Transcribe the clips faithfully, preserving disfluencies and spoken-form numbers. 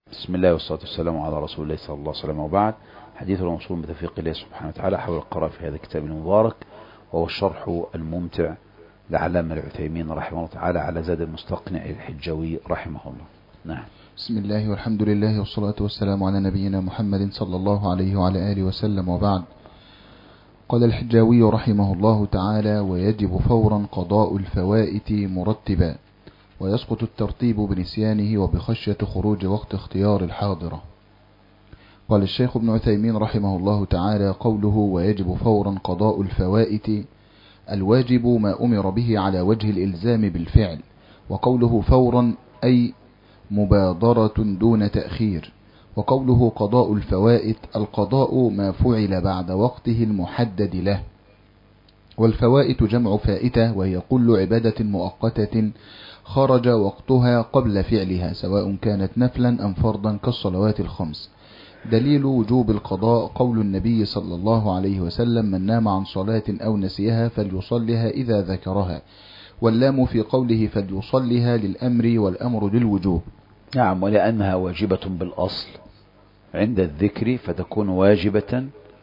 بسم الله والصلاة والسلام على رسول الله صلى الله عليه وسلم، وبعد. حديث الموصول بتوفيق الله سبحانه وتعالى حول القراءة في هذا الكتاب المبارك، وهو الشرح الممتع لعلامة العثيمين رحمه الله تعالى على زاد المستقنع الحجوي رحمه الله. نعم. بسم الله والحمد لله والصلاة والسلام على نبينا محمد صلى الله عليه وعلى آله وسلم، وبعد. قال الحجاوي رحمه الله تعالى: ويجب فورا قضاء الفوائت مرتبا، ويسقط الترتيب بنسيانه وبخشية خروج وقت اختيار الحاضرة. قال الشيخ ابن عثيمين رحمه الله تعالى: قوله ويجب فورا قضاء الفوائت، الواجب ما أمر به على وجه الإلزام بالفعل، وقوله فورا أي مبادرة دون تأخير، وقوله قضاء الفوائت القضاء ما فعل بعد وقته المحدد له. والفوائت جمع فائتة، وهي كل عبادة مؤقتة خرج وقتها قبل فعلها، سواء كانت نفلا أم فرضا كالصلوات الخمس. دليل وجوب القضاء قول النبي صلى الله عليه وسلم: من نام عن صلاة أو نسيها فليصلها إذا ذكرها، واللام في قوله فليصلها للأمر والأمر للوجوب. نعم، ولأنها واجبة بالأصل عند الذكر فتكون واجبة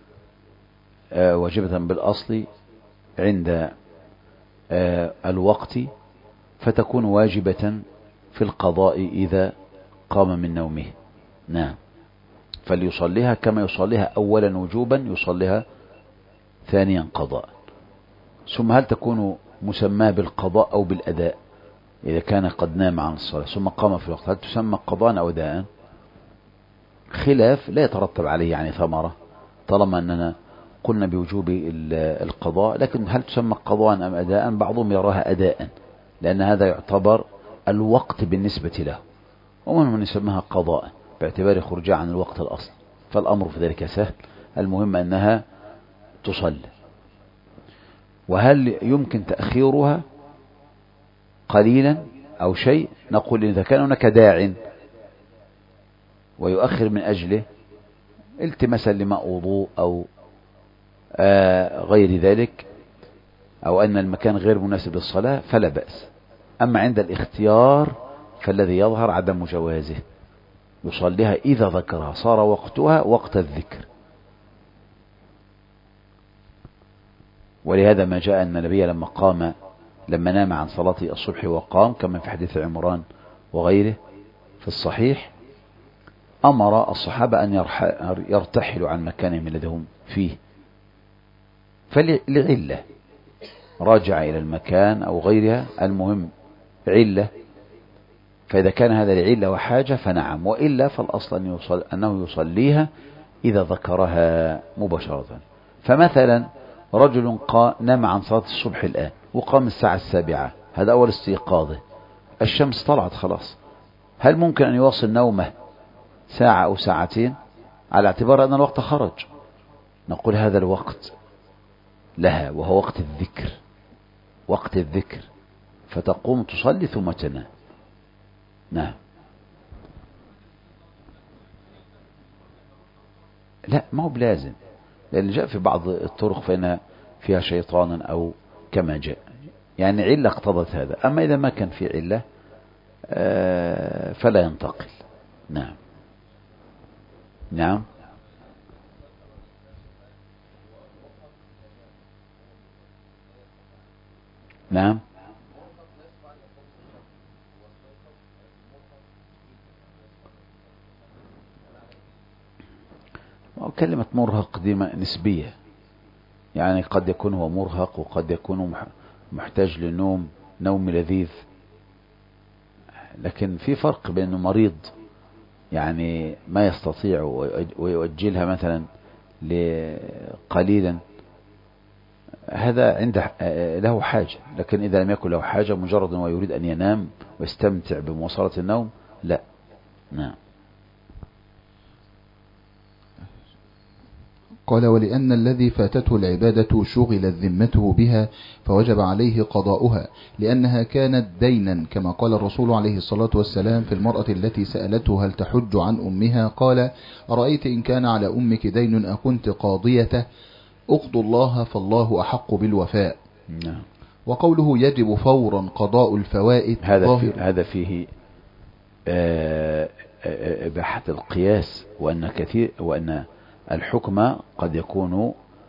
آه واجبة بالأصل عند آه الوقت فتكون واجبة في القضاء إذا قام من نومه. نعم، فليصليها كما يصليها أولا وجوبا يصليها ثانيا قضاء. ثم هل تكون مسمى بالقضاء أو بالأداء إذا كان قد نام عن الصلاة ثم قام في الوقت؟ هل تسمى قضاء أو أداء؟ خلاف لا يترتب عليه يعني ثمرة طالما أننا قلنا بوجوب القضاء، لكن هل تسمى قضاء أم أداء؟ بعضهم يراها أداء لأن هذا يعتبر الوقت بالنسبة له، ومن من يسمىها قضاء باعتبار خروجها عن الوقت الأصل، فالأمر في ذلك سهل. المهم أنها تصلى. وهل يمكن تأخيرها قليلا أو شيء؟ نقول إذا كان هناك داع ويؤخر من أجله التماسا لماء وضوء أو آه غير ذلك، أو أن المكان غير مناسب للصلاة فلا بأس. أما عند الاختيار فالذي يظهر عدم جوازه، يصليها إذا ذكرها، صار وقتها وقت الذكر. ولهذا ما جاء أن النبي لما قام لما نام عن صلاة الصبح وقام كما في حديث عمران وغيره في الصحيح، أمر الصحابة أن يرتحلوا عن مكانهم الذي هم فيه، فلعلة راجع إلى المكان أو غيرها، المهم علة. فإذا كان هذا لعلة وحاجة فنعم، وإلا فالأصل أن يصل أنه يصليها إذا ذكرها مباشرة. فمثلا رجل نام عن صلاة الصبح الآن وقام الساعة السابعة، هذا أول استيقاظه، الشمس طلعت خلاص، هل ممكن أن يواصل نومه ساعة أو ساعتين على اعتبار أن الوقت خرج؟ نقول هذا الوقت لها وهو وقت الذكر، وقت الذكر، فتقوم تصلي ثم تنام. نعم. لا، ما هو بلازم، لأن جاء في بعض الطرق فإن فيها شيطانا أو كما جاء، يعني علة اقتضت هذا. أما إذا ما كان في علة فلا ينتقل. نعم. نعم. نعم. كلمة مرهق دي نسبية، يعني قد يكون هو مرهق وقد يكون محتاج لنوم نوم لذيذ، لكن في فرق بأنه مريض يعني ما يستطيع ويؤجلها مثلا قليلا، هذا عنده له حاجة. لكن إذا لم يكن له حاجة مجرد أنه يريد أن ينام ويستمتع بمواصلة النوم، لا. نعم. قال: ولأن الذي فاتته العبادة شغلت ذمته بها فوجب عليه قضاؤها، لأنها كانت دينا، كما قال الرسول عليه الصلاة والسلام في المرأة التي سألته هل تحج عن أمها؟ قال: أرأيت إن كان على أمك دين أكنت قاضيته؟ أقضوا الله فالله أحق بالوفاء. نعم. وقوله يجب فورا قضاء الفوائد هذا, في هذا فيه آه إباحة القياس، وأن كثير وأن الحكم قد يكون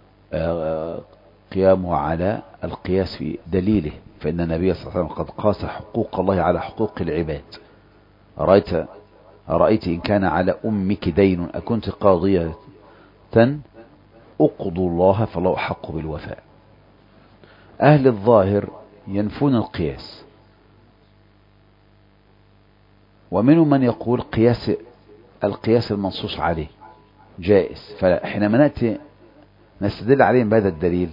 قيامه على القياس في دليله، فإن النبي صلى الله عليه وسلم قد قاس حقوق الله على حقوق العباد. أرأيت أرأيت إن كان على أمك دين أكنت قاضية أقضوا الله فالله أحق بالوفاء. أهل الظاهر ينفون القياس، ومنهم من يقول قياس القياس المنصوص عليه جائز، فحينما نأتي نستدل عليهم بهذا الدليل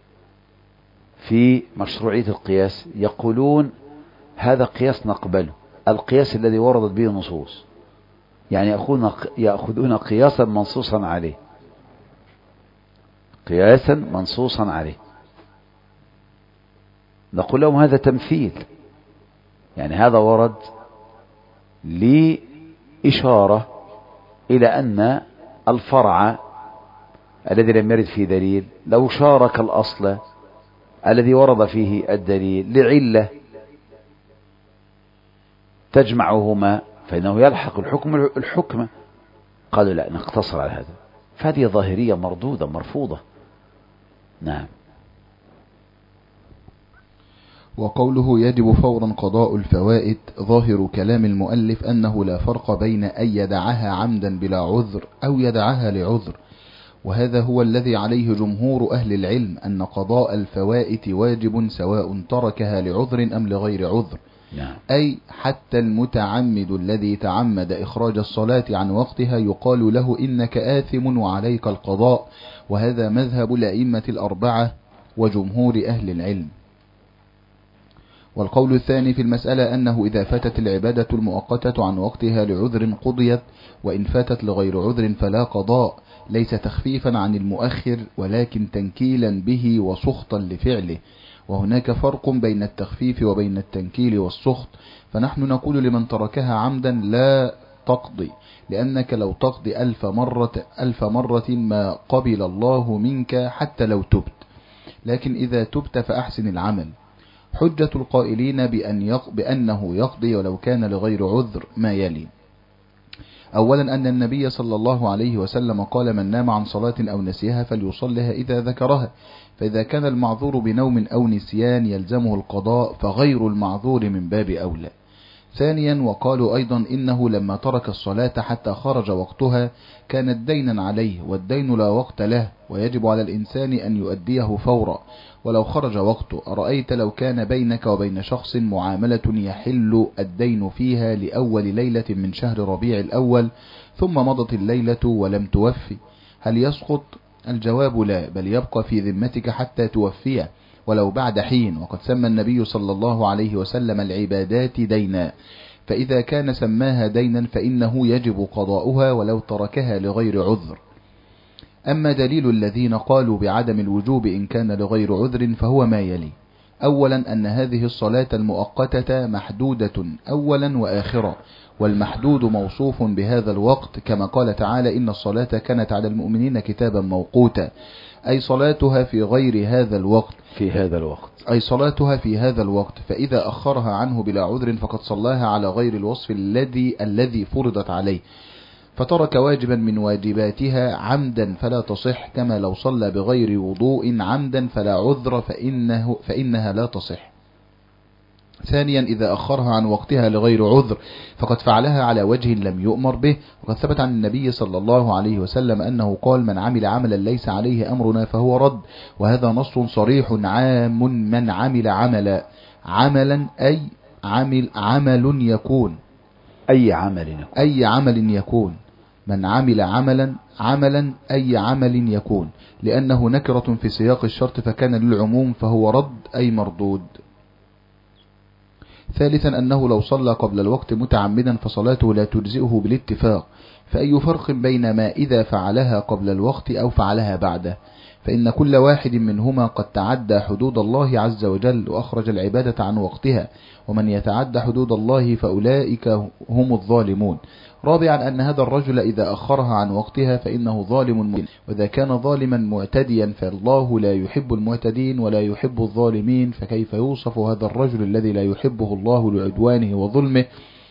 في مشروعية القياس يقولون هذا قياس نقبله، القياس الذي وردت به النصوص، يعني يأخذون قياسا منصوصا عليه، قياسا منصوصا عليه. نقول لهم هذا تمثيل، يعني هذا ورد لإشارة إلى أن الفرع الذي لم يرد فيه دليل لو شارك الأصل الذي ورد فيه الدليل لعلة تجمعهما فإنه يلحق الحكم الحكم. قالوا لا، نقتصر على هذا، فهذه ظاهرية مردودة مرفوضة. نعم. وقوله يجب فورا قضاء الفوائد، ظاهر كلام المؤلف أنه لا فرق بين أن يدعها عمدا بلا عذر أو يدعها لعذر، وهذا هو الذي عليه جمهور أهل العلم، أن قضاء الفوائد واجب سواء تركها لعذر أم لغير عذر. نعم. أي حتى المتعمد الذي تعمد إخراج الصلاة عن وقتها يقال له إنك آثم وعليك القضاء، وهذا مذهب الأئمة الأربعة وجمهور أهل العلم. والقول الثاني في المسألة أنه إذا فاتت العبادة المؤقتة عن وقتها لعذر قضيت، وإن فاتت لغير عذر فلا قضاء، ليس تخفيفا عن المؤخر ولكن تنكيلا به وسخطا لفعله، وهناك فرق بين التخفيف وبين التنكيل والسخط. فنحن نقول لمن تركها عمدا لا تقضي، لأنك لو تقضي ألف مرة, ألف مرة ما قبل الله منك حتى لو تبت، لكن إذا تبت فأحسن العمل. حجة القائلين بأن يق... بأنه يقضي ولو كان لغير عذر ما يلي: أولا أن النبي صلى الله عليه وسلم قال: من نام عن صلاة أو نسيها فليصلها إذا ذكرها، فإذا كان المعذور بنوم أو نسيان يلزمه القضاء، فغير المعذور من باب أولى. ثانيا، وقالوا أيضا إنه لما ترك الصلاة حتى خرج وقتها كانت دينا عليه، والدين لا وقت له، ويجب على الإنسان أن يؤديه فورا ولو خرج وقته. أرأيت لو كان بينك وبين شخص معاملة يحل الدين فيها لأول ليلة من شهر ربيع الأول ثم مضت الليلة ولم توفي، هل يسقط؟ الجواب لا، بل يبقى في ذمتك حتى توفيه ولو بعد حين، وقد سمى النبي صلى الله عليه وسلم العبادات دينا، فإذا كان سماها دينا فإنه يجب قضاؤها ولو تركها لغير عذر. أما دليل الذين قالوا بعدم الوجوب إن كان لغير عذر فهو ما يلي: أولا أن هذه الصلاة المؤقتة محدودة أولا وآخرا، والمحدود موصوف بهذا الوقت، كما قال تعالى: إن الصلاة كانت على المؤمنين كتابا موقوتا، أي صلاتها في غير هذا الوقت في هذا الوقت أي صلاتها في هذا الوقت، فإذا أخرها عنه بلا عذر فقد صلاها على غير الوصف الذي الذي فرضت عليه، فترك واجبا من واجباتها عمدا فلا تصح، كما لو صلى بغير وضوء عمدا فلا عذر فإنه فإنها لا تصح. ثانيا، إذا أخرها عن وقتها لغير عذر فقد فعلها على وجه لم يؤمر به، وقد ثبت عن النبي صلى الله عليه وسلم أنه قال: من عمل عملا ليس عليه أمرنا فهو رد، وهذا نص صريح عام. من عمل عملا عملا أي عمل عمل يكون أي عمل يكون أي عمل يكون من عمل عملا عملا أي عمل يكون، لأنه نكرة في سياق الشرط فكان للعموم، فهو رد أي مردود. ثالثا، أنه لو صلى قبل الوقت متعمدا فصلاته لا تجزئه بالاتفاق، فأي فرق بين ما إذا فعلها قبل الوقت أو فعلها بعده، فإن كل واحد منهما قد تعدى حدود الله عز وجل وأخرج العبادة عن وقتها، ومن يتعدى حدود الله فأولئك هم الظالمون. رابعا، أن هذا الرجل إذا أخرها عن وقتها فإنه ظالم، وإذا كان ظالما معتديا فالله لا يحب المعتدين ولا يحب الظالمين، فكيف يوصف هذا الرجل الذي لا يحبه الله لعدوانه وظلمه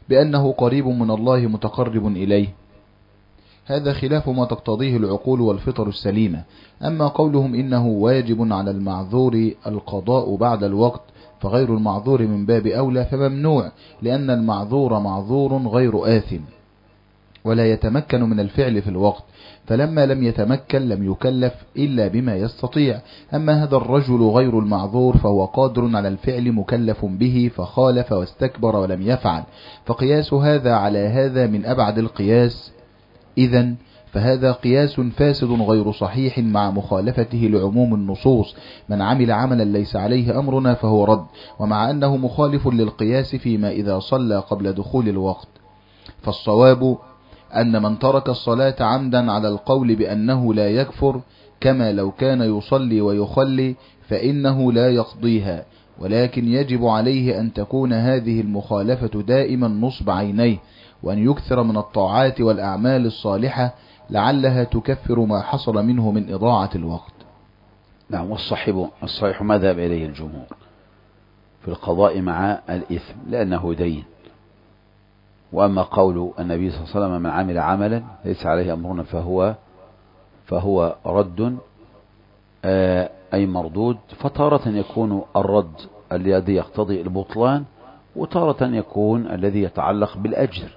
بأنه قريب من الله متقرب إليه. هذا خلاف ما تقتضيه العقول والفطر السليمة. أما قولهم إنه واجب على المعذور القضاء بعد الوقت فغير المعذور من باب أولى فممنوع، لأن المعذور معذور غير آثم ولا يتمكن من الفعل في الوقت، فلما لم يتمكن لم يكلف إلا بما يستطيع. أما هذا الرجل غير المعذور فهو قادر على الفعل مكلف به فخالف واستكبر ولم يفعل، فقياس هذا على هذا من أبعد القياس. إذن فهذا قياس فاسد غير صحيح مع مخالفته لعموم النصوص: من عمل عملا ليس عليه أمرنا فهو رد، ومع أنه مخالف للقياس فيما إذا صلى قبل دخول الوقت. فالصواب أن من ترك الصلاة عمدا على القول بأنه لا يكفر كما لو كان يصلي ويخلي فإنه لا يقضيها، ولكن يجب عليه أن تكون هذه المخالفة دائما نصب عينيه، وأن يكثر من الطاعات والأعمال الصالحة لعلها تكفر ما حصل منه من إضاعة الوقت. نعم. والصحيح الصحيح ما ذهب إليه الجمهور في القضاء مع الإثم لأنه دين. وأما قول النبي صلى الله عليه وسلم: من عمل عملا ليس عليه أمرنا فهو فهو رد، أي مردود. فتارة يكون الرد الذي يقتضي البطلان، وتارة يكون الذي يتعلق بالأجر.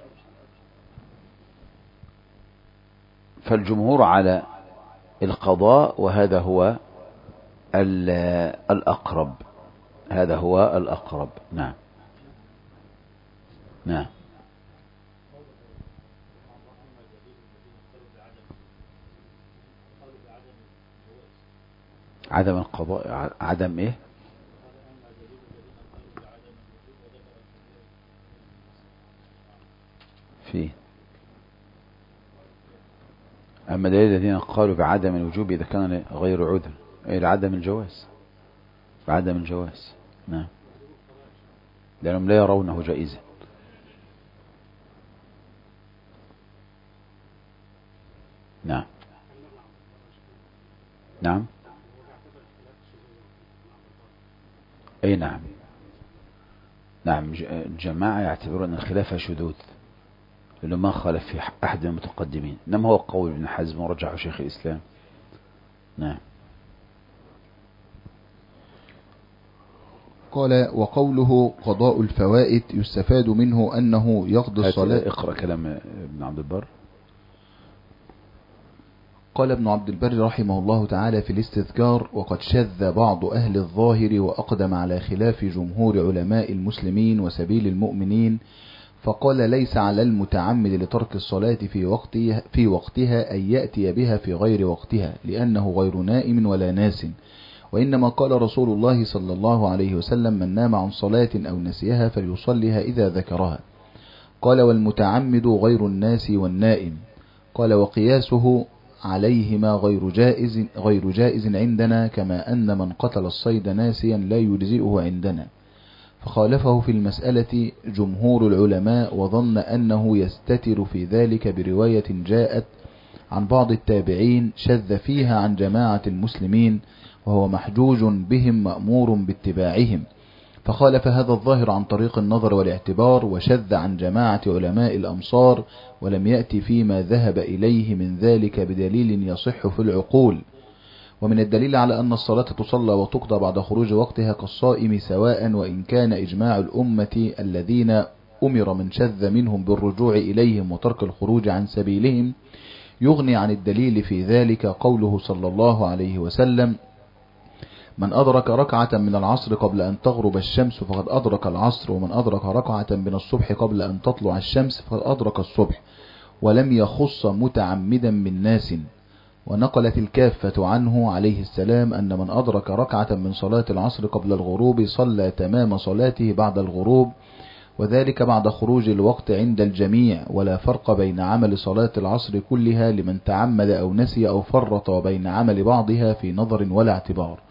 فالجمهور على القضاء، وهذا هو الأقرب هذا هو الأقرب. نعم نعم. عدم القضاء عدم ايه؟ فيه. أما دليل الذين قالوا بعدم الوجوب إذا كان غير عذر، أي لعدم الجواز، بعدم الجواز. نعم، لأنهم لا يرونه جائزا. نعم نعم. أي نعم نعم. الجماعة يعتبرون أن الخلافة شذوذ لأنه ما خالف في أحد المتقدمين، إنما هو قول ابن حزم ورجحه شيخ الإسلام. نعم. قال: وقوله قضاء الفوائد يستفاد منه أنه يقضي الصلاة. اقرأ كلام ابن عبد البر. قال ابن عبد البر رحمه الله تعالى في الاستذكار: وقد شذ بعض أهل الظاهر وأقدم على خلاف جمهور علماء المسلمين وسبيل المؤمنين، فقال: ليس على المتعمد لترك الصلاة في وقتها, في وقتها أن يأتي بها في غير وقتها، لأنه غير نائم ولا ناس، وإنما قال رسول الله صلى الله عليه وسلم: من نام عن صلاة أو نسيها فليصليها إذا ذكرها. قال: والمتعمد غير الناس والنائم. قال: وقياسه عليهما غير جائز, غير جائز عندنا، كما أن من قتل الصيد ناسيا لا يجزئه عندنا. فخالفه في المسألة جمهور العلماء، وظن أنه يستتر في ذلك برواية جاءت عن بعض التابعين شذ فيها عن جماعة المسلمين، وهو محجوج بهم مأمور باتباعهم. فخالف هذا الظاهر عن طريق النظر والاعتبار، وشذ عن جماعة علماء الأمصار، ولم يأتي فيما ذهب إليه من ذلك بدليل يصح في العقول. ومن الدليل على أن الصلاة تصلى وتقضى بعد خروج وقتها كالصائم سواء، وإن كان إجماع الأمة الذين أمر من شذ منهم بالرجوع إليهم وترك الخروج عن سبيلهم يغني عن الدليل في ذلك قوله صلى الله عليه وسلم: من أدرك ركعة من العصر قبل أن تغرب الشمس فقد أدرك العصر، ومن أدرك ركعة من الصبح قبل أن تطلع الشمس فقد أدرك الصبح، ولم يخص متعمدا من ناس. ونقلت الكافة عنه عليه السلام أن من أدرك ركعة من صلاة العصر قبل الغروب صلى تمام صلاته بعد الغروب، وذلك بعد خروج الوقت عند الجميع، ولا فرق بين عمل صلاة العصر كلها لمن تعمد أو نسي أو فرط، وبين عمل بعضها في نظر ولا اعتبار.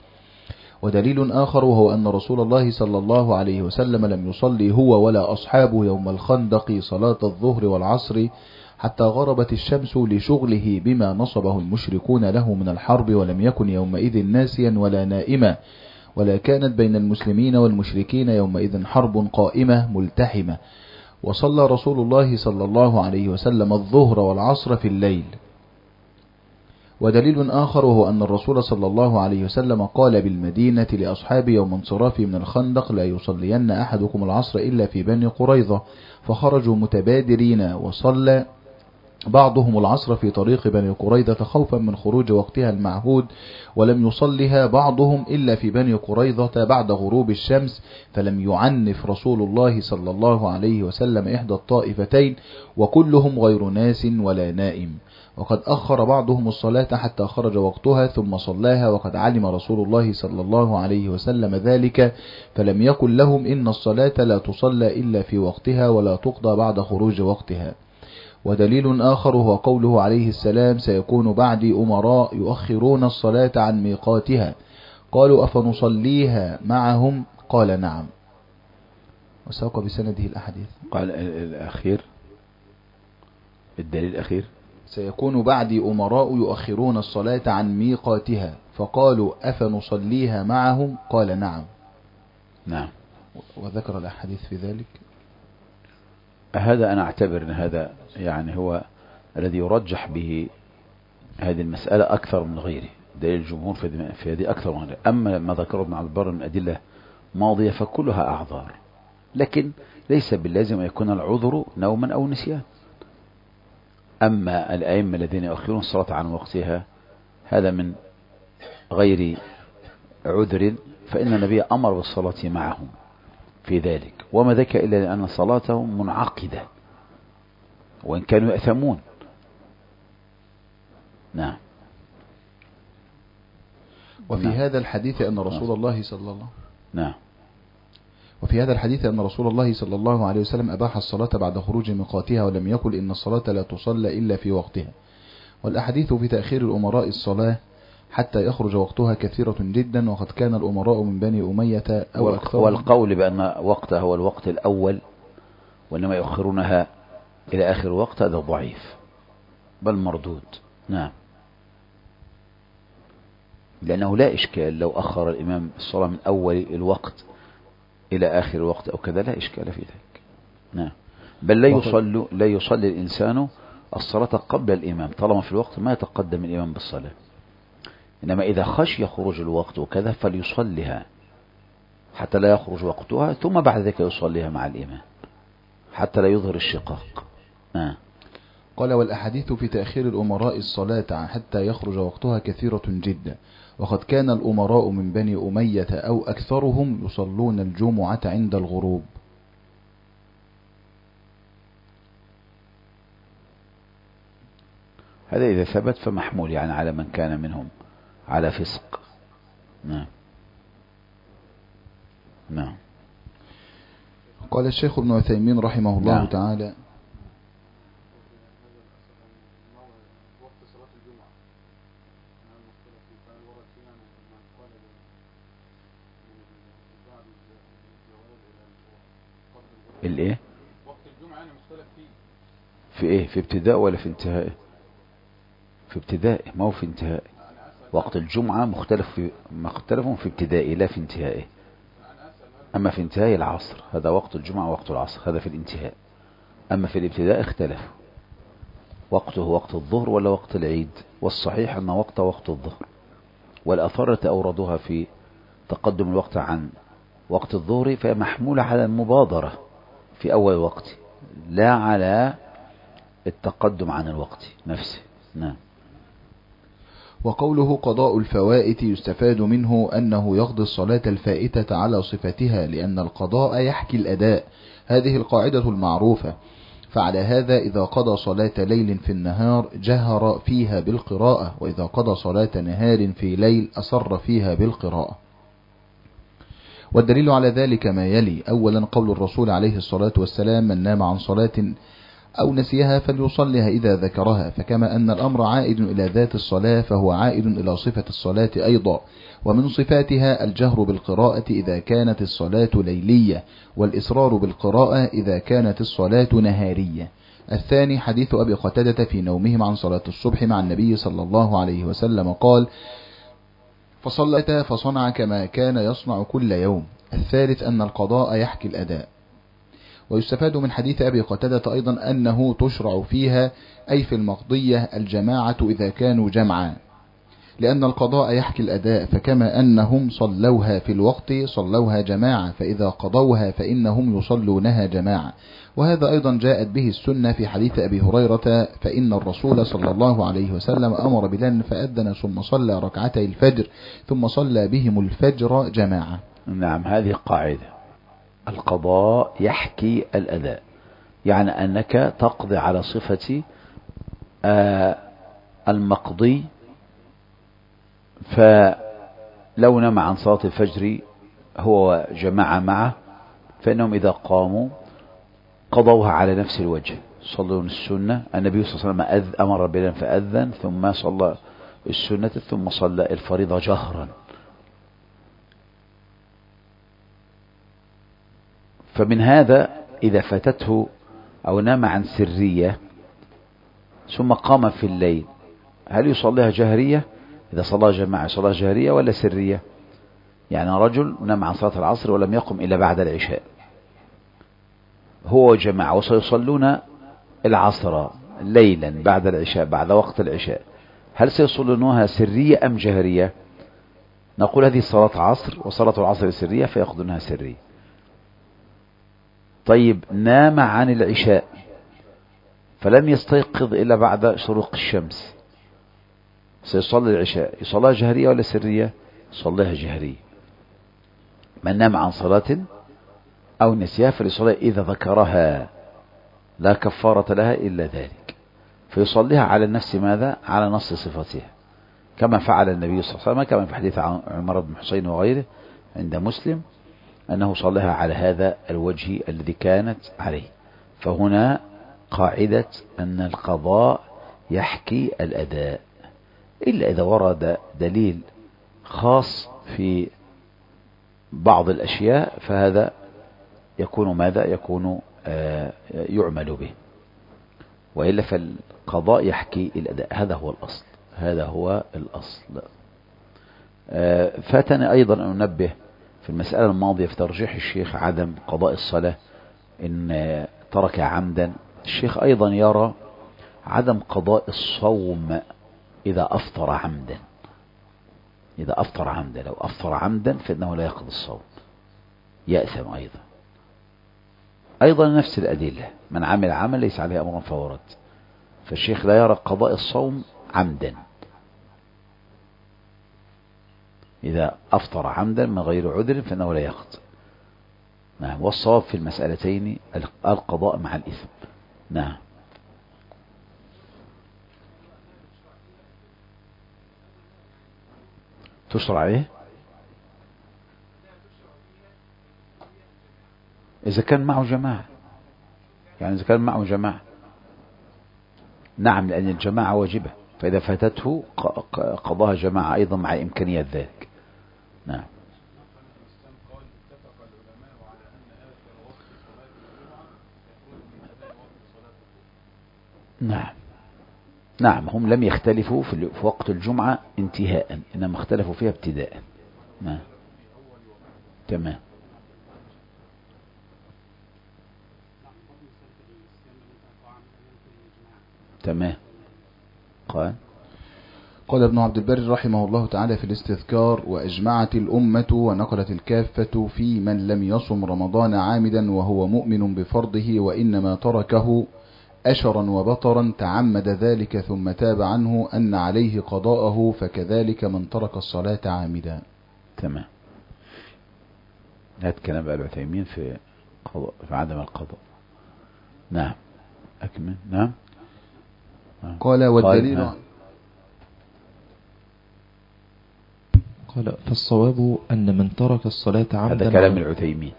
ودليل آخر وهو أن رسول الله صلى الله عليه وسلم لم يصلي هو ولا أصحابه يوم الخندق صلاة الظهر والعصر حتى غربت الشمس لشغله بما نصبه المشركون له من الحرب، ولم يكن يومئذ ناسيا ولا نائما، ولا كانت بين المسلمين والمشركين يومئذ حرب قائمة ملتحمة. وصلى رسول الله صلى الله عليه وسلم الظهر والعصر في الليل. ودليل آخر هو أن الرسول صلى الله عليه وسلم قال بالمدينة لأصحابه يوم انصرافه من الخندق: لا يصلين أحدكم العصر إلا في بني قريظة، فخرجوا متبادرين، وصلى بعضهم العصر في طريق بني قريظة خوفا من خروج وقتها المعهود، ولم يصلها بعضهم إلا في بني قريظة بعد غروب الشمس، فلم يعنف رسول الله صلى الله عليه وسلم إحدى الطائفتين، وكلهم غير ناس ولا نائم. وقد أخر بعضهم الصلاة حتى خرج وقتها ثم صلاها، وقد علم رسول الله صلى الله عليه وسلم ذلك، فلم يقل لهم إن الصلاة لا تصلى إلا في وقتها ولا تقضى بعد خروج وقتها. ودليل آخر هو قوله عليه السلام: سيكون بعدي أمراء يؤخرون الصلاة عن ميقاتها، قالوا أفنصليها معهم؟ قال نعم. وساق بسنده الأحاديث. قال الأخير، الدليل الأخير: سيكون بعدي أمراء يؤخرون الصلاة عن ميقاتها، فقالوا أفنصليها معهم؟ قال نعم. نعم. وذكر الأحاديث في ذلك. هذا أنا أعتبر أن هذا يعني هو الذي يرجح به هذه المسألة أكثر من غيره، دليل الجمهور في هذه أكثر من غيره. أما ما ذكره ابن عبد البر من أدلة ماضية فكلها أعذار، لكن ليس باللازم أن يكون العذر نوما أو نسيان. أما الأئمة الذين يؤخرون الصلاة عن وقتها هذا من غير عذر، فإن النبي أمر بالصلاة معهم في ذلك، وما ذاك إلا لأن صلاتهم منعقدة وإن كانوا يأثمون. نعم. وفي نعم. هذا الحديث أن رسول الله صلى الله نعم وفي هذا الحديث أن رسول الله صلى الله عليه وسلم أباح الصلاة بعد خروج ميقاتها، ولم يقل إن الصلاة لا تصلى إلا في وقتها. والأحاديث في تأخير الأمراء الصلاة حتى يخرج وقتها كثيرة جدا، وقد كان الأمراء من بني أمية أو أكثر. والقول بأن وقتها هو الوقت الأول وإنما يؤخرونها إلى آخر وقت هذا ضعيف بل مردود. نعم. لأنه لا إشكال لو أخر الإمام الصلاة من أول الوقت إلى آخر الوقت أو كذا، لا إشكال في ذلك. نعم. بل لا يصلي لا يصلي الإنسان الصلاة قبل الإمام طالما في الوقت ما يتقدم الإمام بالصلاة، إنما إذا خشي خروج الوقت وكذا فليصليها حتى لا يخرج وقتها، ثم بعد ذلك يصليها مع الإمام حتى لا يظهر الشقاق. آه. قال: والأحاديث في تأخير الأمراء الصلاة حتى يخرج وقتها كثيرة جدا، وقد كان الأمراء من بني أمية أو أكثرهم يصلون الجمعة عند الغروب. هذا إذا ثبت فمحمول يعني على من كان منهم على فسق. نعم. نعم. قال الشيخ ابن عثيمين رحمه الله نعم. تعالى: الايه وقت الجمعة يعني مختلف فيه في ايه؟ في ابتداء ولا في انتهاء؟ في ابتداء، ما هو في انتهاء. وقت الجمعة مختلف في مختلف في ابتدائه لا في انتهائه. اما في انتهاء العصر هذا وقت الجمعة وقت العصر، هذا في الانتهاء. اما في الابتداء اختلف وقته وقت الظهر ولا وقت العيد، والصحيح ان وقت وقت الظهر، والآثار التي اوردوها في تقدم الوقت عن وقت الظهر فهي محمولة على المبادرة في أول وقت لا على التقدم عن الوقت نفسه. نعم. وقوله قضاء الفوائت يستفاد منه أنه يقضي الصلاة الفائتة على صفتها، لأن القضاء يحكي الأداء، هذه القاعدة المعروفة. فعلى هذا إذا قضى صلاة ليل في النهار جهر فيها بالقراءة، وإذا قضى صلاة نهار في ليل أسر فيها بالقراءة. والدليل على ذلك ما يلي: أولا قول الرسول عليه الصلاة والسلام: من نام عن صلاة أو نسيها فليصليها إذا ذكرها. فكما أن الأمر عائد إلى ذات الصلاة فهو عائد إلى صفة الصلاة أيضا، ومن صفاتها الجهر بالقراءة إذا كانت الصلاة ليلية، والإصرار بالقراءة إذا كانت الصلاة نهارية. الثاني حديث أبي قتادة في نومهم عن صلاة الصبح مع النبي صلى الله عليه وسلم قال: فصلت فصنع كما كان يصنع كل يوم. الثالث أن القضاء يحكي الأداء. ويستفاد من حديث أبي قتادة أيضا أنه تشرع فيها أي في المقضية الجماعة إذا كانوا جمعا، لأن القضاء يحكي الأداء، فكما أنهم صلوها في الوقت صلوها جماعة، فإذا قضوها فإنهم يصلونها جماعة. وهذا أيضا جاءت به السنة في حديث أبي هريرة فإن الرسول صلى الله عليه وسلم أمر بلال فأذن ثم صلى ركعتي الفجر ثم صلى بهم الفجر جماعة. نعم، هذه قاعدة، القضاء يحكي الأداء، يعني أنك تقضي على صفة آه المقضي. فلو نم عن صلاة الفجر هو جماعة معه فإنهم إذا قاموا قضوها على نفس الوجه، صلون السنة. النبي صلى الله عليه وسلم أمر بلال فأذن ثم صلى السنة ثم صلى الفريضة جهرا. فمن هذا إذا فاتته أو نام عن سرية ثم قام في الليل، هل يصليها جهرية؟ إذا صلى جماعة صلاة جهرية ولا سرية؟ يعني رجل نام عن صلاة العصر ولم يقم إلا بعد العشاء، هو جماعة وسيصلون العصر ليلا بعد العشاء بعد وقت العشاء، هل سيصلونها سرية أم جهرية؟ نقول هذه صلاة عصر وصلاة العصر سرية فيأخذونها سرية. طيب نام عن العشاء فلم يستيقظ إلا بعد شروق الشمس، سيصلي العشاء، يصليها جهرية ولا سرية؟ يصليها جهرية. من نام عن صلاة أو نسيها فليصليها إذا ذكرها، لا كفارة لها إلا ذلك، فيصليها على النفس ماذا؟ على نص صفتها، كما فعل النبي صلى الله عليه وسلم، كما في حديث عمر بن حسين وغيره عند مسلم أنه صلىها على هذا الوجه الذي كانت عليه. فهنا قاعدة أن القضاء يحكي الأداء، إلا إذا ورد دليل خاص في بعض الأشياء فهذا يكون ماذا؟ يكون آه يعمل به، وإلا فالقضاء يحكي الأداء، هذا هو الأصل، هذا هو الأصل. آه فاتني أيضا أن أنبه في المسألة الماضية في ترجيح الشيخ عدم قضاء الصلاة إن ترك عمدا. الشيخ أيضا يرى عدم قضاء الصوم إذا أفطر عمدا، إذا أفطر عمدا، لو أفطر عمدا فإنه لا يقضي الصوم، يأثم أيضا. أيضا نفس الأدلة، من عمل عمل ليس عليه أمر فهو رد. فالشيخ لا يرى قضاء الصوم عمدا، إذا أفطر عمدا من غير عذر فإنه لا يقضي. نعم، والصواب في المسألتين القضاء مع الإثم. نعم. تشرع إيه؟ إذا كان معه جماعة، يعني إذا كان معه جماعة، نعم، لأن الجماعة واجبة، فإذا فاتته قضاها جماعة أيضا مع إمكانية ذلك. نعم. نعم نعم هم لم يختلفوا في وقت الجمعة انتهاء، إنما اختلفوا فيها ابتداء. نعم تمام. تمام. قال قال ابن عبد البر رحمه الله تعالى في الاستذكار: وأجمعت الأمة ونقلت الكافة في من لم يصم رمضان عامدا وهو مؤمن بفرضه وإنما تركه أشرا وبطرا تعمد ذلك ثم تاب عنه أن عليه قضاءه، فكذلك من ترك الصلاة عامدا. تمام. هذا كلام ابن عثيمين في قضاء في عدم القضاء. نعم أكمل. نعم. قال والدليل قال, قال فالصواب أن من ترك الصلاة عمدا، هذا كلام العثيمين.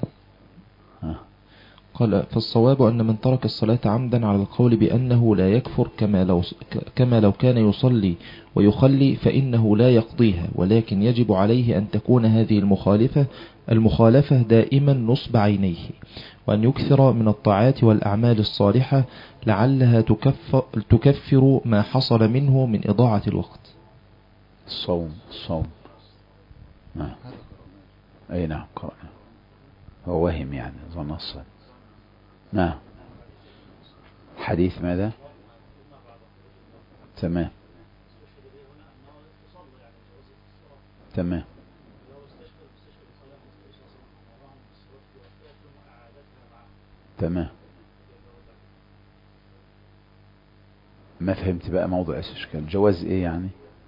قال فالصواب أن من ترك الصلاة عمدا على القول بأنه لا يكفر كما لو, كما لو كان يصلي ويخلي فإنه لا يقضيها، ولكن يجب عليه أن تكون هذه المخالفة المخالفة دائما نصب عينيه، وأن يكثر من الطاعات والأعمال الصالحة لعلها تكفر, تكفر ما حصل منه من إضاعة الوقت. الصوم الصوم نعم. أي نعم قرأنا، هو وهم يعني ظن الصلاة. نعم. حديث ماذا؟ تمام تمام. تمام. ما فهمت بقى موضوع الاشكال. جواز ايه يعني؟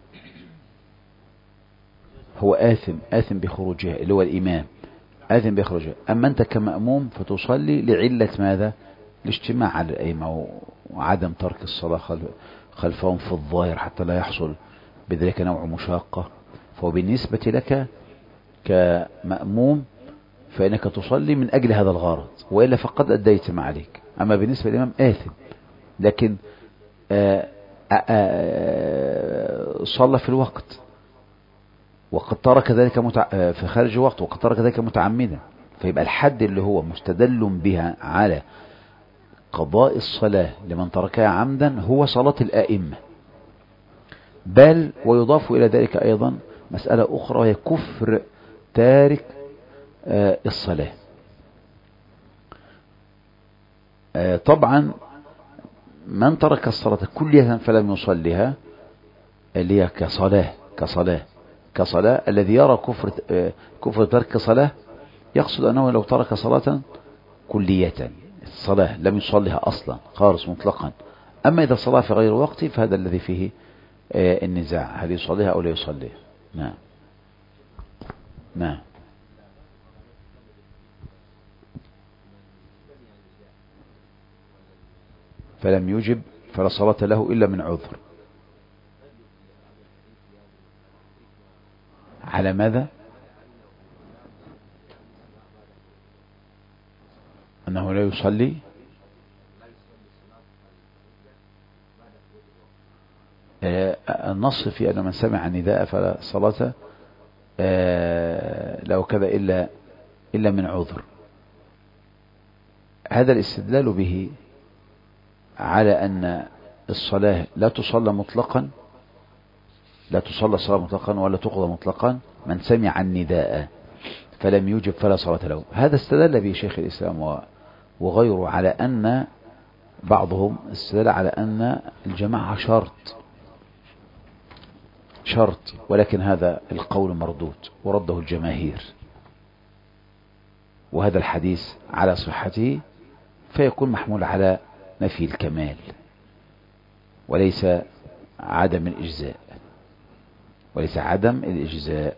هو آثم آثم بخروجها، اللي هو الإمام آثم بخروجها. أما أنت كمأموم فتصلي لعلة ماذا؟ الاجتماع على الأئمة وعدم ترك الصلاة خلفهم في الظاهر حتى لا يحصل بذلك نوع مشاقة. فهو بالنسبة لك كمأموم فإنك تصلي من أجل هذا الغرض، وإلا فقد أديت ما عليك. أما بالنسبة للإمام آثم، لكن آآ آآ صلى في الوقت وقد ترك ذلك متع... في خارج وقت وقد ترك ذلك متعمدا، فيبقى الحد اللي هو مستدل بها على قضاء الصلاة لمن تركها عمدا هو صلاة الآئمة. بل ويضاف إلى ذلك أيضا مسألة أخرى وهي كفر تارك آه الصلاة. آه طبعا من ترك الصلاة كلية فلم يصلها اللي هي كصلاة كصلاة كصلاة الذي يرى كفر آه كفر ترك صلاة يقصد أنه لو ترك صلاة كلية، الصلاة لم يصلها أصلا خالص مطلقا. أما إذا صلاة في غير وقت فهذا الذي فيه آه النزاع، هل يصليها أو لا يصليها. نعم نعم. فلم يجب فلا صلاة له إلا من عذر. على ماذا؟ أنه لا يصلي. آه النص في أن من سمع النداء فلا صلاة آه له كذا إلا إلا من عذر. هذا الاستدلال به على أن الصلاة لا تصلى مطلقا، لا تصلى الصلاة مطلقا ولا تقضى مطلقا. من سمع النداء فلم يوجب فلا صلاة له. هذا استدل به شيخ الإسلام وغيره على أن بعضهم استدل على أن الجماعة شرط شرط ولكن هذا القول مردود ورده الجماهير، وهذا الحديث على صحته فيكون محمول على نفي الكمال وليس عدم الإجزاء وليس عدم الإجزاء.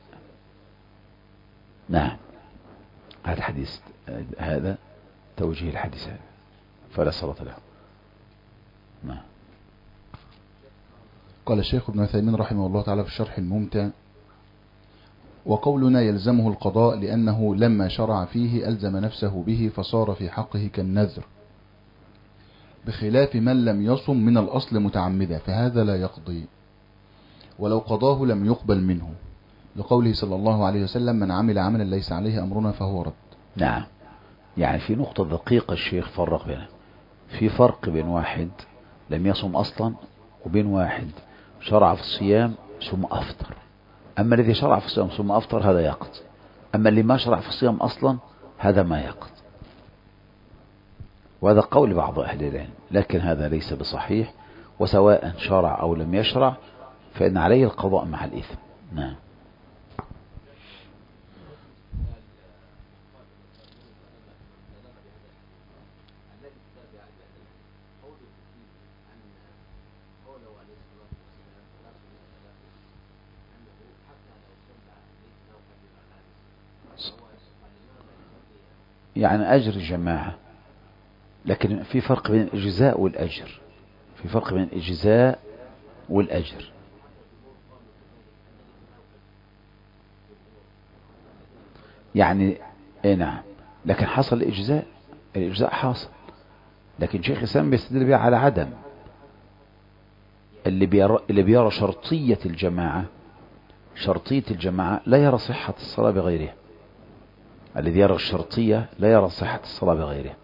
نعم. هذا الحديث هذا توجيه الحديث هذا فلا صلاة له. نعم. قال الشيخ ابن عثيمين رحمه الله تعالى في الشرح الممتع: وقولنا يلزمه القضاء لأنه لما شرع فيه ألزم نفسه به فصار في حقه كالنذر، بخلاف من لم يصم من الأصل متعمدا فهذا لا يقضي، ولو قضاه لم يقبل منه، لقوله صلى الله عليه وسلم: من عمل عملا ليس عليه أمرنا فهو رد. نعم. يعني في نقطة دقيقة الشيخ فرق بينها. في فرق بين واحد لم يصم أصلا وبين واحد شرع في الصيام ثم أفطر. أما الذي شرع في الصيام ثم أفطر هذا يقضي، أما اللي ما شرع في الصيام أصلا هذا ما يقضي. وهذا قول بعض أهل العلم، لكن هذا ليس بصحيح، وسواء شرع أو لم يشرع فإن عليه القضاء مع الإثم. نعم. يعني أجر الجماعة، لكن في فرق بين الإجزاء والأجر، في فرق بين الإجزاء والأجر. يعني ايه نعم، لكن حصل الإجزاء، الإجزاء حاصل، لكن شيخ الإسلام بيستدل بها على عدم. اللي بيرى, اللي بيرى شرطية الجماعة، شرطية الجماعة لا يرى صحة الصلاة بغيرها. الذي يرى الشرطية لا يرى صحة الصلاة بغيرها،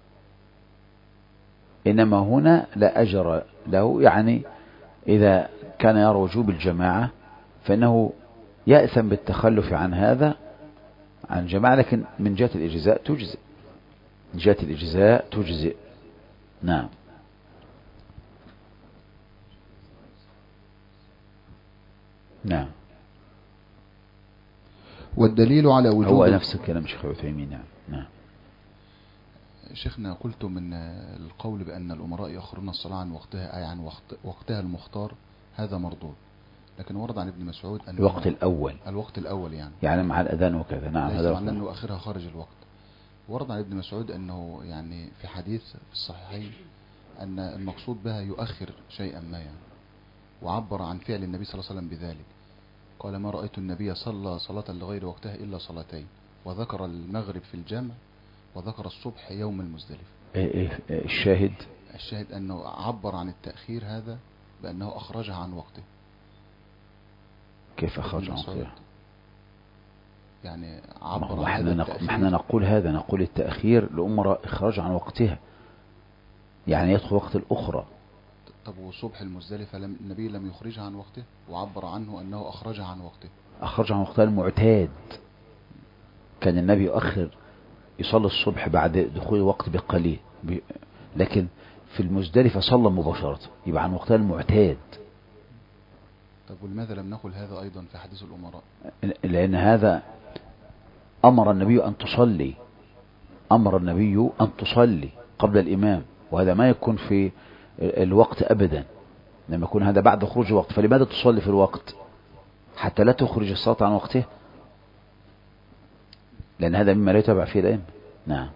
إنما هنا لا أجر له. يعني إذا كان يرى وجوب الجماعة فإنه يأثم بالتخلف عن هذا عن جماعة، لكن من جهة الإجزاء تجزئ. جهة الإجزاء تجزئ. نعم. نعم. والدليل على وجوب هو نفس الكلام شيخ عثيمين. نعم. نعم. شيخنا قلت من القول بأن الأمراء يأخرون الصلاة عن وقتها، أي عن وقت وقتها المختار، هذا مردود. لكن ورد عن ابن مسعود أن الوقت الأول الوقت الأول يعني يعني مع الأذان وكذا. نعم. ليس هذا معناه أنه آخرها خارج الوقت. ورد عن ابن مسعود أنه يعني في حديث في الصحيحين أن المقصود بها يؤخر شيئا ما يعني، وعبر عن فعل النبي صلى الله عليه وسلم بذلك. قال: ما رأيت النبي صلى صلاة لغير وقتها إلا صلاتين، وذكر المغرب في الجمع وذكر الصبح يوم المزدلف. إيه إيه الشاهد الشاهد أنه عبر عن التأخير هذا بأنه أخرجها عن وقته. كيف أخرج عن وقته؟ يعني عبر ما عن احنا هذا نق... التأخير. ما احنا نقول هذا، نقول التأخير الأمراء إخراج عن وقتها، يعني يدخل وقت الأخرى. طب وصبح المزدلفة لم النبي لم يخرجها عن وقته وعبر عنه أنه أخرجها عن وقته؟ أخرج عن وقتها المعتاد. كان النبي يؤخر يصلي الصبح بعد دخول الوقت بقليل، ب... لكن في المزدلفة صلى مباشرة، يبقى عن وقتها المعتاد. طب ولماذا لم نقل هذا أيضا في حديث الأمراء؟ لأن هذا أمر النبي أن تصلي، أمر النبي أن تصلي قبل الإمام، وهذا ما يكون في الوقت أبدا، لما يكون هذا بعد خروج الوقت. فلماذا تصلي في الوقت حتى لا تخرج الصلاة عن وقته؟ لأن هذا مما لا يتبع فيه الأئمة. نعم.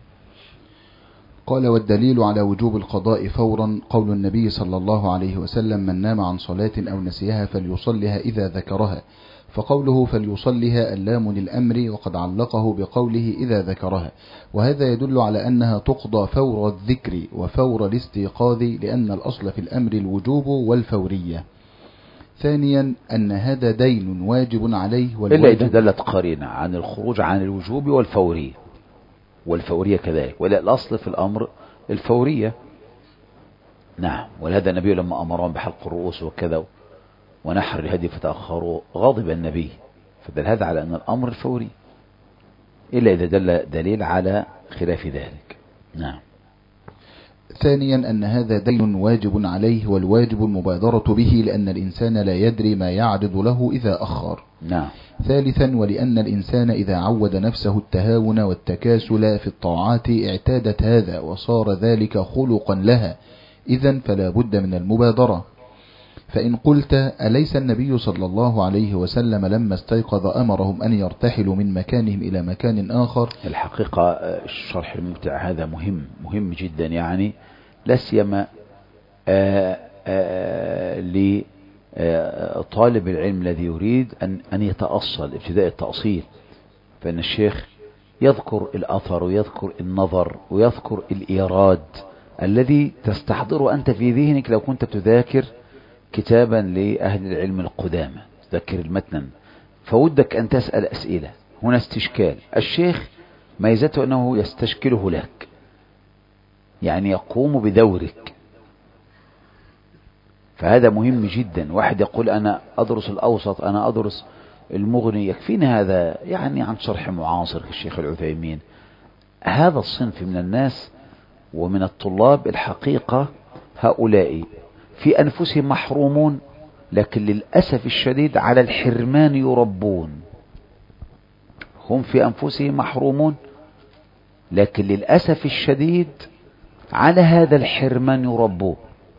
قال: والدليل على وجوب القضاء فورا قول النبي صلى الله عليه وسلم: من نام عن صلاة أو نسيها فليصلها إذا ذكرها. فقوله فليصلها اللام للأمر، وقد علقه بقوله إذا ذكرها، وهذا يدل على أنها تقضى فور الذكر وفور الاستيقاظ، لأن الأصل في الأمر الوجوب والفورية. ثانيا أن هذا دين واجب عليه، إلا إذا دلت قرينة عن الخروج عن الوجوب والفورية، والفورية كذلك، ولا الأصل في الأمر الفورية. نعم. ولهذا النبي لما أمرهم بحلق الرؤوس وكذا ونحر الهدي فتأخروا غضب النبي، فدل هذا على أن الأمر الفوري، إلا إذا دل دليل على خلاف ذلك. نعم. ثانيا أن هذا دين واجب عليه، والواجب المبادرة به، لأن الإنسان لا يدري ما يعرض له إذا أخر. نعم. ثالثا ولأن الإنسان إذا عود نفسه التهاون والتكاسل في الطاعات اعتادت هذا وصار ذلك خلقا لها، إذن فلا بد من المبادرة. فإن قلت: أليس النبي صلى الله عليه وسلم لما استيقظ أمرهم أن يرتحلوا من مكانهم إلى مكان آخر؟ الحقيقة الشرح الممتع هذا مهم مهم جدا، يعني لا سيما لطالب العلم الذي يريد أن أن يتأصل ابتداء التأصيل. فإن الشيخ يذكر الأثر ويذكر النظر ويذكر الإيراد الذي تستحضره أنت في ذهنك لو كنت تذاكر كتابا لأهل العلم القدامى، تذكر المتن، فودك أن تسأل أسئلة. هنا استشكال، الشيخ ميزته أنه يستشكله لك، يعني يقوم بدورك، فهذا مهم جدا. واحد يقول أنا أدرس الأوسط، أنا أدرس المغني، يكفيني هذا يعني عن شرح معاصر كالشيخ العثيمين. هذا الصنف من الناس ومن الطلاب الحقيقة هؤلاء في أنفسهم محرومون، لكن للأسف الشديد على الحرمان يربون. هم في أنفسهم محرومون، لكن للأسف الشديد على هذا الحرمان يربون.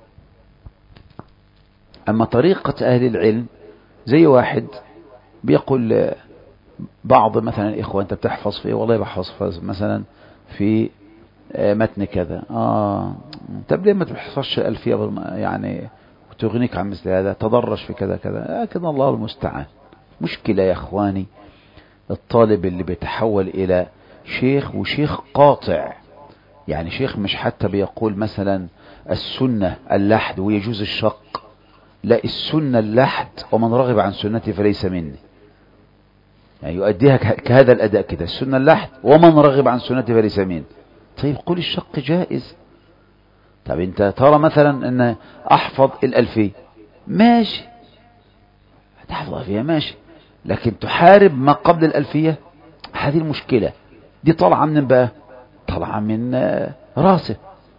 أما طريقة أهل العلم زي واحد بيقول بعض مثلا الإخوة: أنت بتحفظ في إيه؟ والله بحفظ مثلا في متن كذا. آه طب ليه ما تحفظش ألفية يعني وتغنيك عن مثل هذا؟ تدرج في كذا كذا. لكن الله المستعان. مشكلة يا إخواني الطالب اللي بيتحول إلى شيخ، وشيخ قاطع، يعني شيخ مش حتى بيقول مثلا السنة اللحد ويجوز الشق، لا، السنة اللحد ومن رغب عن سنتي فليس مني، يعني يؤديها كهذا الأداء كده، السنة اللحد ومن رغب عن سنتي فليس مني. طيب قول الشق جائز. طب انت ترى مثلا ان احفظ الألفية ماشي، هتحفظها فيها ماشي، لكن تحارب ما قبل الألفية، هذه المشكلة. دي طالعة من بقى طلع من راسه.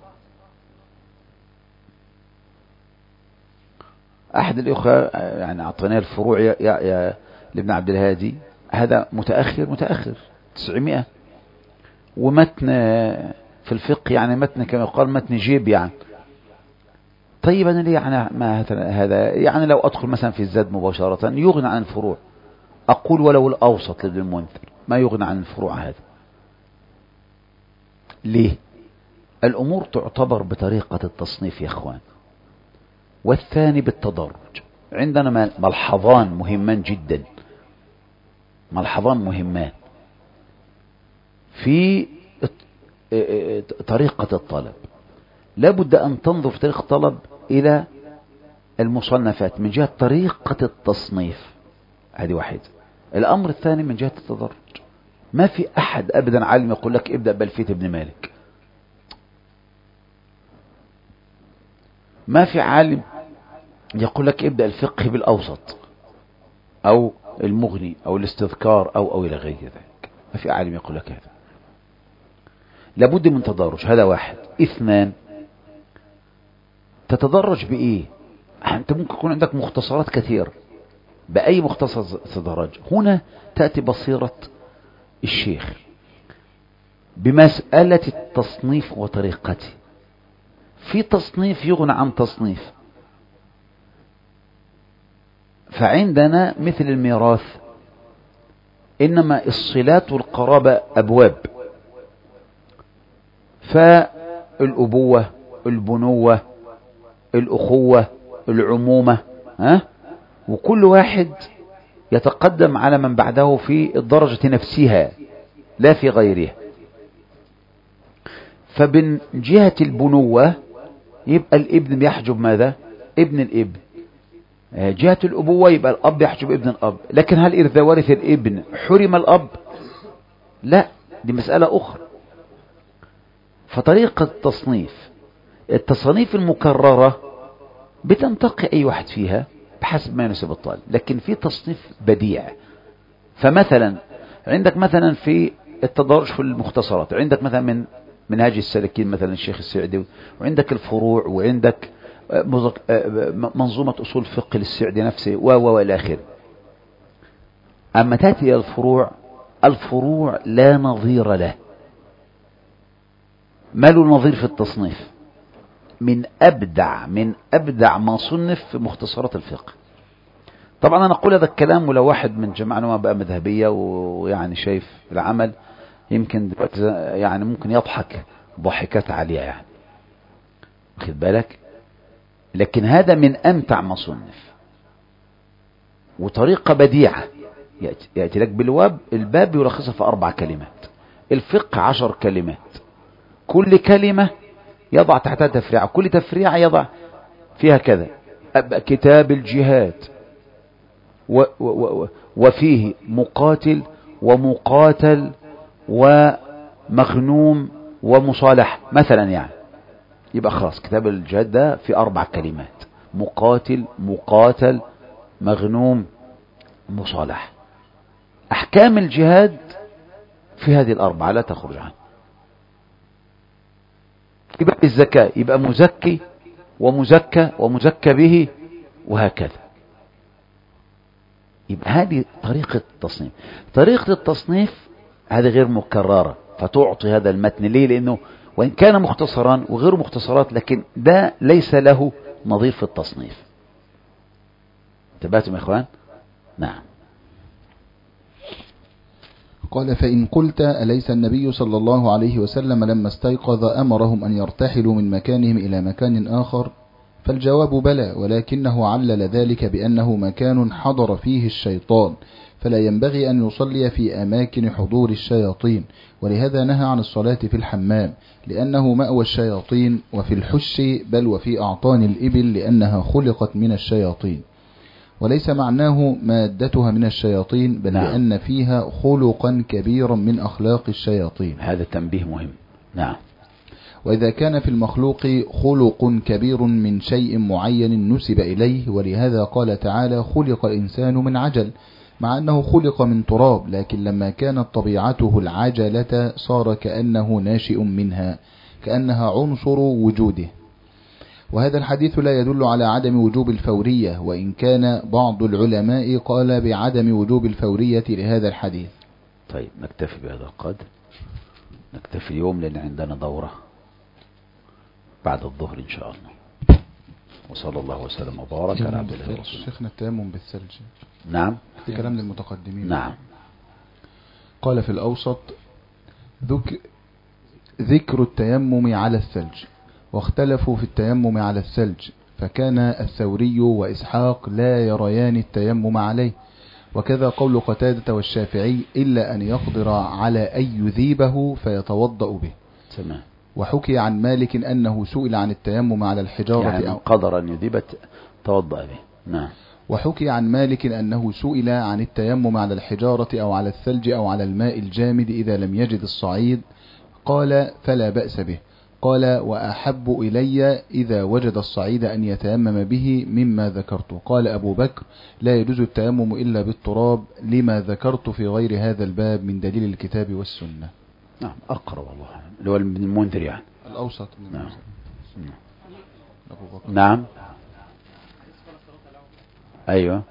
أحد الأخوة يعني أعطاني الفروع يا يا يا لابن عبد الهادي، هذا متأخر متأخر تسعمائة، ومتن في الفقه يعني متن كما يقال متن جيب يعني. طيب أنا ليه يعني ما هذا يعني لو أدخل مثلا في الزاد مباشرة يغنى عن الفروع، أقول ولو الأوسط لابن المنذر ما يغنى عن الفروع هذا. ليه؟ الأمور تعتبر بطريقة التصنيف يا أخوان، والثاني بالتدرج. عندنا ملحظان مهمان جدا، ملحظان مهمان في طريقة الطلب. لابد أن تنظر في طريقة الطلب إلى المصنفات من جهة طريقة التصنيف، هذه واحدة. الأمر الثاني من جهة التدرج. ما في أحد أبدا عالم يقول لك ابدأ بألفية ابن مالك، ما في عالم يقول لك ابدأ الفقه بالأوسط أو المغني أو الاستذكار أو أو إلى غير ذلك، ما في عالم يقول لك هذا. لابد من تدرج، هذا واحد. اثنان، تتدرج بإيه؟ أنت ممكن يكون عندك مختصرات كثير، بأي مختصر تدرج؟ هنا تأتي بصيرة الشيخ بمسألة التصنيف وطريقته. في تصنيف يغنى عن تصنيف. فعندنا مثل الميراث، إنما الصلات والقرابة أبواب، فالأبوة، البنوة، الأخوة، العمومة، ها؟ وكل واحد يتقدم على من بعده في الدرجة نفسها لا في غيرها. فمن جهة البنوة يبقى الابن بيحجب ماذا؟ ابن الابن. جهة الأبوة يبقى الأب يحجب ابن الأب. لكن هل إذا ورث الابن حرم الأب؟ لا، دي مسألة أخرى. فطريقة التصنيف، التصنيف المكررة بتنتقي أي واحد فيها بحسب ما يناسب الطالب، لكن في تصنيف بديع. فمثلا عندك مثلا في التدرج في المختصرات، عندك مثلا من منهاج السالكين مثلا الشيخ السعدي، وعندك الفروع، وعندك منظومة أصول فقه للسعدي نفسه و و إلى آخره. أما تأتي إلى الفروع، الفروع لا نظير له، ما له نظير في التصنيف. من أبدع من أبدع ما صنف في مختصرات الفقه. طبعا أنا أقول هذا الكلام ولو واحد من جماعنا ما بقى مذهبية ويعني شايف العمل يمكن دلوقتي يعني ممكن يضحك ضحكات عالية يعني، واخد بالك؟ لكن هذا من أمتع ما صنف، وطريقة بديعة. يأتي, يأتي لك بالواب الباب يلخصها في أربع كلمات، الفقه عشر كلمات، كل كلمة يضع تحتها تفريعة، كل تفريعة يضع فيها كذا. كتاب الجهاد و و و وفيه مقاتل ومقاتل ومغنوم ومصالح مثلا، يعني يبقى خلاص كتاب الجهاد ده في أربع كلمات: مقاتل، مقاتل، مغنوم، مصالح. أحكام الجهاد في هذه الأربعة لا تخرج عنها. يبقى الزكاة يبقى مزكي ومزكى ومزكى به وهكذا. يبقى هذه طريقة التصنيف. طريقة التصنيف هذه غير مكررة، فتعطي هذا المتن. ليه؟ لأنه وإن كان مختصرا وغير مختصرات، لكن ده ليس له نظير في التصنيف. انتبهتم يا إخوان؟ نعم. قال: فإن قلت أليس النبي صلى الله عليه وسلم لما استيقظ أمرهم أن يرتحلوا من مكانهم إلى مكان آخر؟ فالجواب بلى، ولكنه علل ذلك بأنه مكان حضر فيه الشيطان، فلا ينبغي أن يصلي في أماكن حضور الشياطين، ولهذا نهى عن الصلاة في الحمام لأنه مأوى الشياطين، وفي الحش بل وفي أعطان الإبل لأنها خلقت من الشياطين، وليس معناه مادتها من الشياطين، بل نعم. لأن فيها خلقا كبيرا من أخلاق الشياطين. هذا تنبيه مهم. نعم. وإذا كان في المخلوق خلق كبير من شيء معين نسب إليه، ولهذا قال تعالى: خلق الإنسان من عجل، مع أنه خلق من تراب، لكن لما كانت طبيعته العجلة صار كأنه ناشئ منها، كأنها عنصر وجوده. وهذا الحديث لا يدل على عدم وجوب الفورية، وإن كان بعض العلماء قال بعدم وجوب الفورية لهذا الحديث. طيب نكتفي بهذا القدر، نكتفي اليوم لأن عندنا دورة بعد الظهر إن شاء الله. وصلى الله وسلم وبارك على عبد الله ورسوله. شيخنا التيمم بالثلج. نعم. في كلام للمتقدمين. نعم. قال في الأوسط ذك ذكر التيمم على الثلج، واختلفوا في التيمم على الثلج، فكان الثوري وإسحاق لا يريان التيمم عليه، وكذا قول قتادة والشافعي إلا أن يقدر على أن يذيبه فيتوضأ به. تمام. وحكي عن مالك أنه سئل عن التيمم على الحجارة يعني أو قدر أن يذيب توضأ به. نعم. وحكي عن مالك أنه سئل عن التيمم على الحجارة أو على الثلج أو على الماء الجامد إذا لم يجد الصعيد، قال فلا بأس به. قال وأحب إلي إذا وجد الصعيد أن يتيمم به مما ذكرت. قال أبو بكر لا يجوز التيمم إلا بالتراب لما ذكرت في غير هذا الباب من دليل الكتاب والسنة. نعم أقرب والله اللي هو ابن المنذر يعني. الأوسط. نعم. أبو بكر. نعم. أيوة.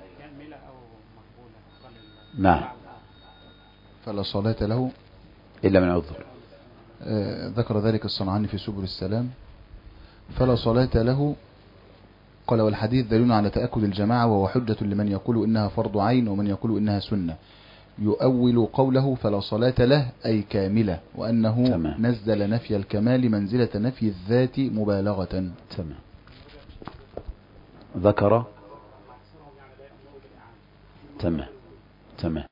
نعم. فلا صلاة له إلا من عذر. آه ذكر ذلك الصنعاني في سبل السلام. فلا صلاة له. قال والحديث دليل على تأكد الجماعة، وهو حجة لمن يقول إنها فرض عين ومن يقول إنها سنة. يؤول قوله فلا صلاة له أي كاملة، وأنه تمام. نزل نفي الكمال منزلة نفي الذات مبالغة. تمام. ذكر. تمام. تمام.